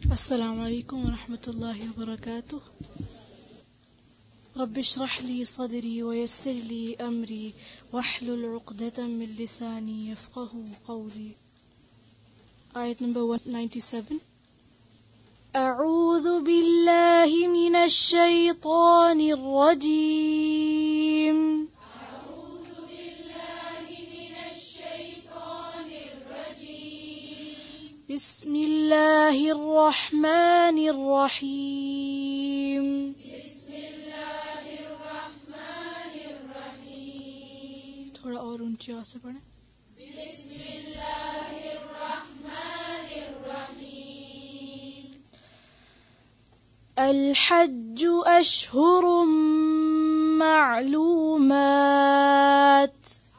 अस्सलामु अलैकुम वरहमतुल्लाहि वबरकातुह। रब्बि इश्रह ली सदरी वयस्सिर ली अमरी वहलुल उक़दतम मिन लिसानी यफ़क़हू क़ौली। आयत नंबर 197। अऊज़ु बिल्लाहि मिनश शैतानिर रजीम। बिस्मिल्लाहिर रहमानिर रहीम। थोड़ा और ऊंची आवाज से पढ़ें। अल-हज्ज अश्हुरुम मालूमात।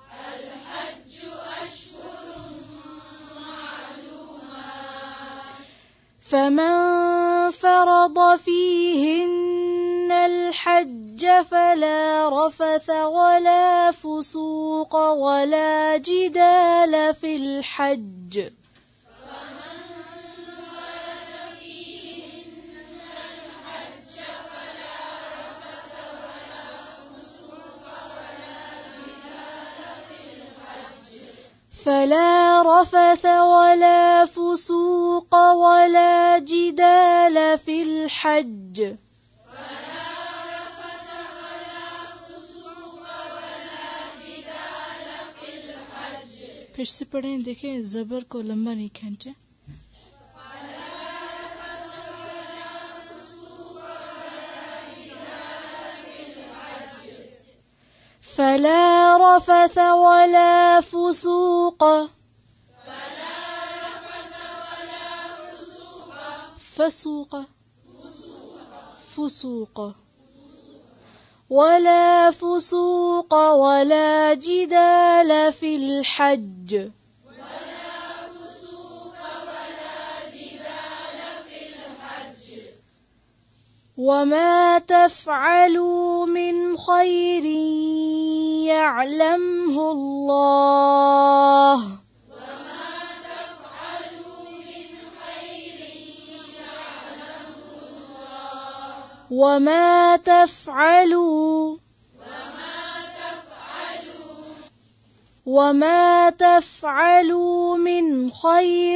فمن فرض فيهن الحج فلا رفث ولا فسوق ولا جدال في الحج فلا رفث ولا فسوق ولا جدال في الحج फिर से पढ़ें। देखें ज़बर को लंबा नहीं खींचे। فلا رفث ولا فسوق فسوق فسوق ولا فسوق ولا جدال في الحج وما تفعلوا من خير يعلمه الله وما تفعلوا من خير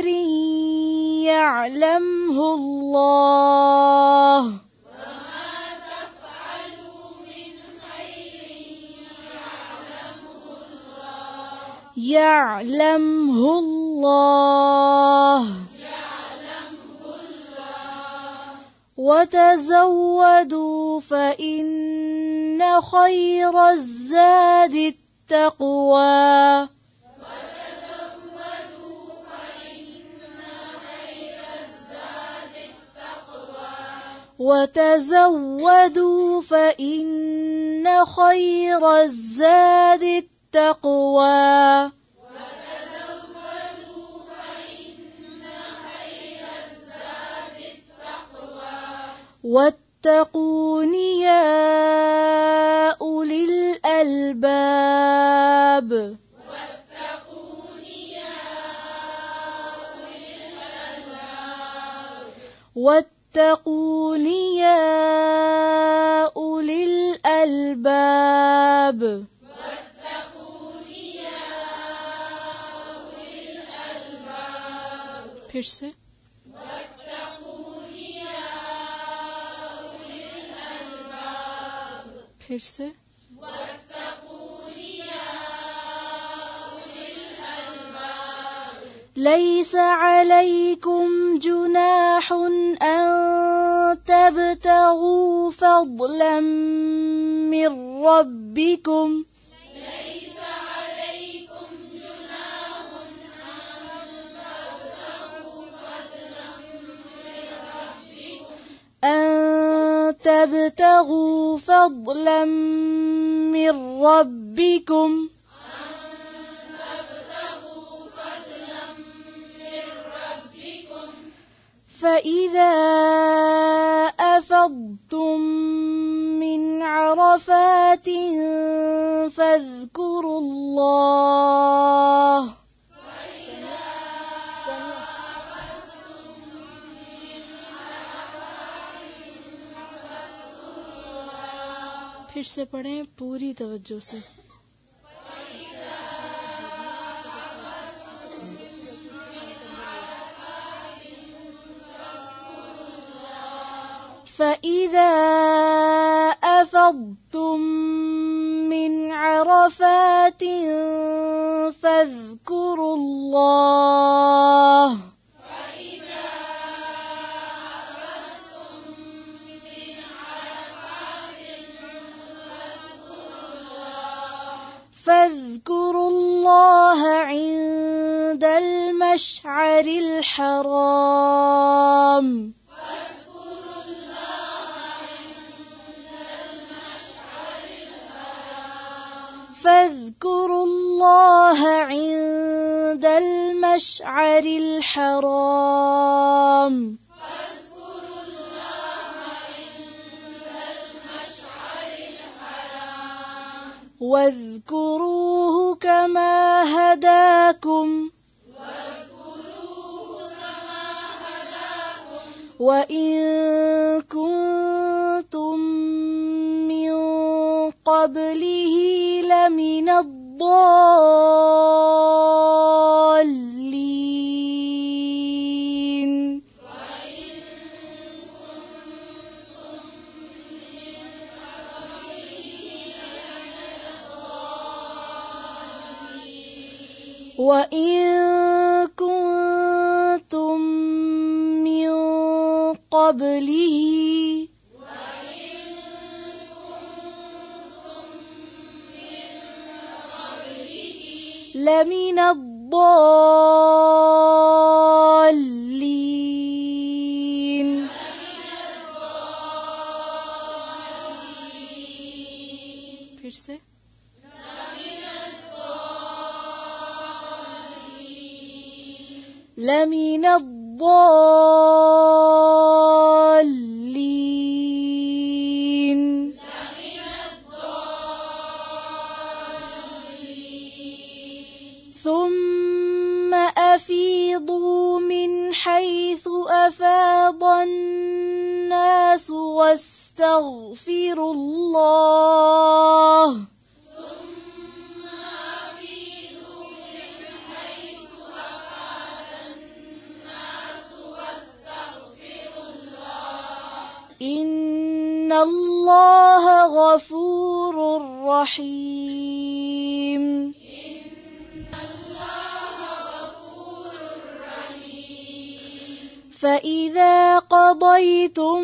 يعلمه الله يعلمه الله وتزودوا فإن خير الزاد التقوى وتزودوا فإن خير الزاد التقوى واتقون يا أولي الألباب واتقون يا أولي الألباب फिर से फिर से ليس عليكم جناح أن تبتغوا فضلا من ربكم تبتغوا فضلا من ربكم فإذا أفضتم من عرفات فاذكروا الله फिर से पढ़ें पूरी तवज्जो से। فإذا أفضتم من عرفات فاذكروا الله عند المشعر الحرام فاذكروا الله عند المشعر الحرام واذكروه كما هداكم وإن كنتم من قبله لمن الضالين وإن كنتم من قبله لمن الضالين फिर से لمن الضالين ثم أفيضوا من حيث أفاض الناس واستغفروا الله إن الله غفور رحيم فإذا قضيتم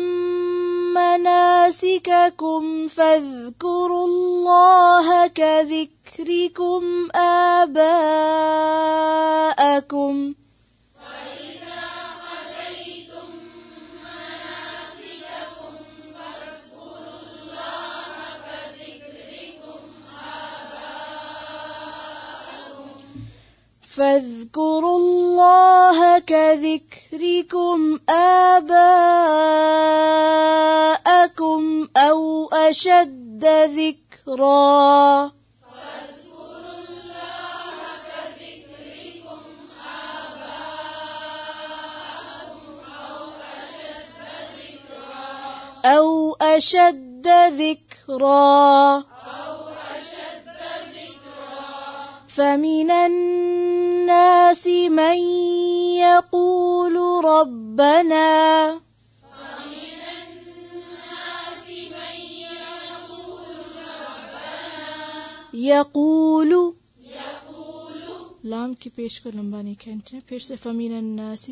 مناسككم فاذكروا الله كذكركم آباءكم فاذكروا الله كذكركم آباءكم أو أشد ذكرا أو أشد ذكرا فمن الناس من يقول ربنا يقول لام की पेश को लंबा नहीं खींचना फिर से فمن الناس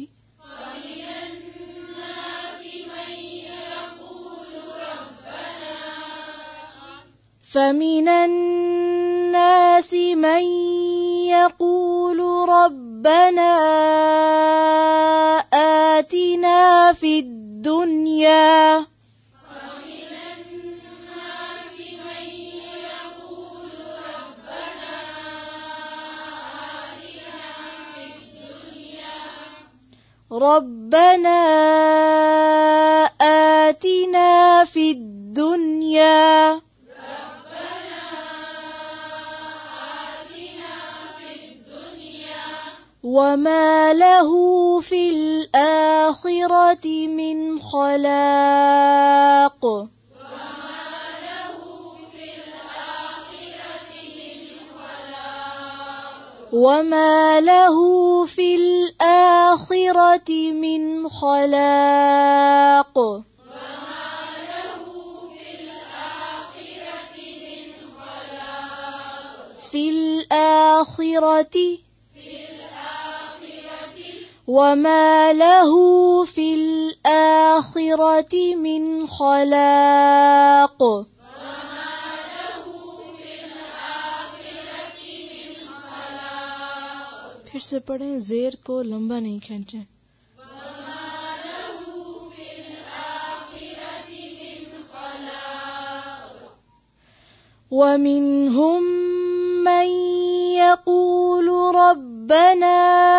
فمن الناس من يقول ربنا آتنا في الدنيا ربنا آتنا في الدنيا وما له في الآخرة من خلاق وما له في الآخرة من خلاق في الآخرة وما له في الآخرة من خلاق फिर से पढ़ें, ज़ेर को लंबा नहीं खींचें. ومنهم من يقول ربنا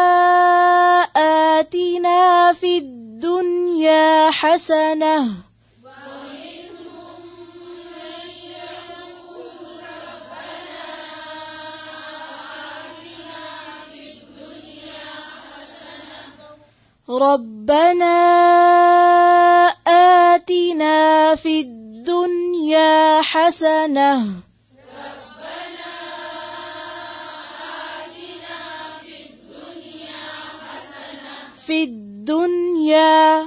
آتنا في الدنيا حسنة ربنا آتنا في الدنيا حسنة في الدنيا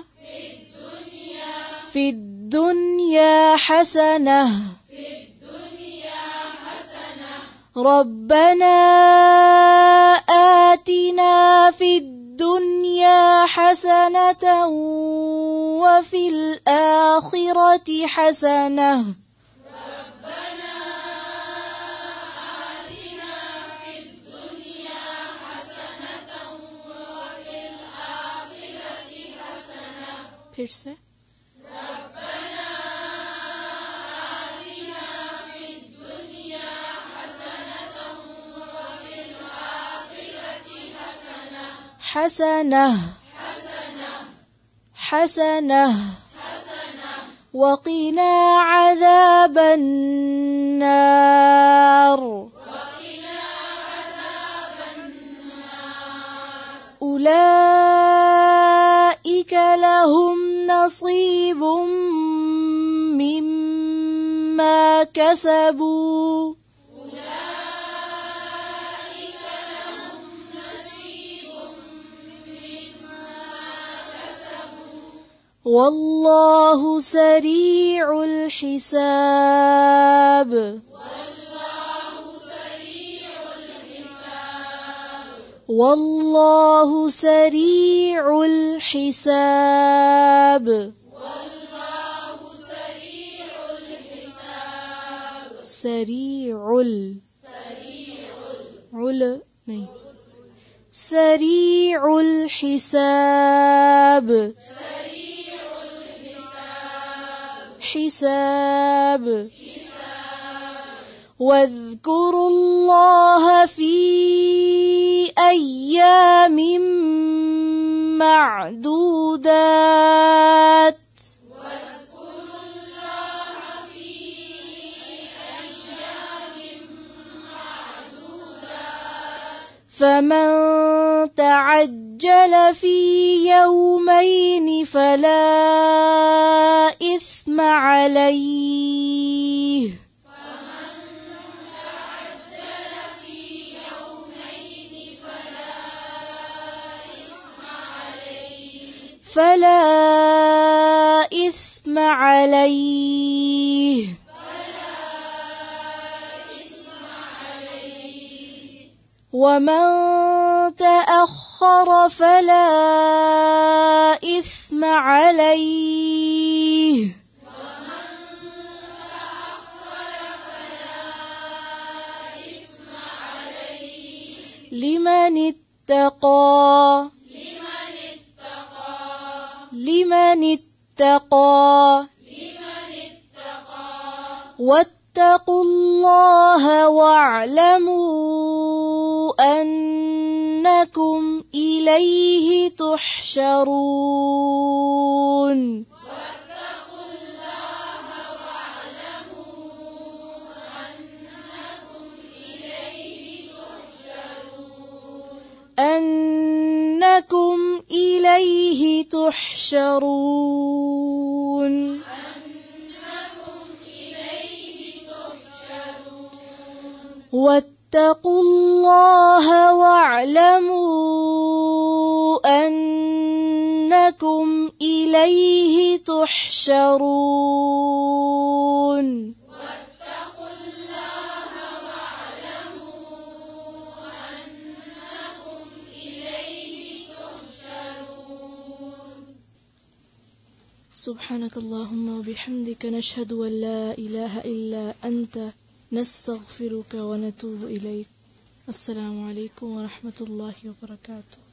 حسنة ربنا آتنا في الدنيا حسنة وفي الآخرة حسنة फिर से حسنة وقنا عذاب النار أولئك لهم نصيب مما كسبوا والله سريع الحساب والله سريع الحساب سريع الحساب واذكروا الله في أيام معدودات فمن تعجل في يومين فلا إثم عليه ومن تأخر فلا إثم عليه لمن اتقى واتقوا الله واعلموا أنكم إليه تحشرون أنكم إليه تحشرون واتقوا الله أنكم إليه تحشرون واتقوا الله واعلموا أنكم إليه تحشرون. سبحانك اللهم وبحمدك نشهد أن لا إله إلا أنت نستغفرك ونتوب إليك. السلام عليكم ورحمة الله وبركاته.